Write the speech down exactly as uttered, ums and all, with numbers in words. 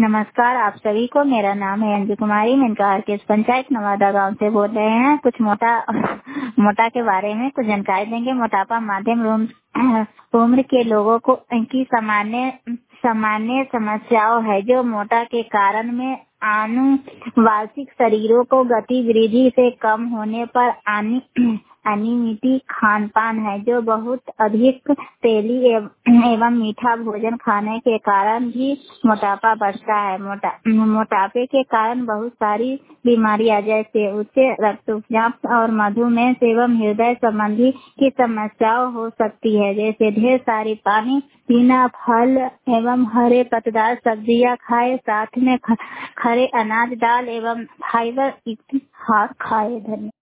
नमस्कार आप सभी को। मेरा नाम है अंजू कुमारी। मैं किस पंचायत नवादा गांव से बोल रहे हैं। कुछ मोटा मोटा के बारे में कुछ जानकारी देंगे। मोटापा मध्यम उम्र के लोगों को इनकी सामान्य सामान्य समस्याओं है जो मोटा के कारण में आनुवांशिक शरीरों को गतिविधि से कम होने पर आनी अनियमित खान-पान है जो बहुत अधिक तेली एवं मीठा भोजन खाने के कारण भी मोटापा बढ़ता है। मोटा मोटापे के कारण बहुत सारी बीमारियां जैसे उच्च रक्तचाप और मधुमेह एवं हृदय संबंधी की समस्याओं हो सकती है। जैसे ढेर सारी पानी पीना, फल एवं हरे पत्तेदार सब्जियां खाए, साथ में खरे अनाज, दाल एवं फाइबर खाए। धन्यवाद।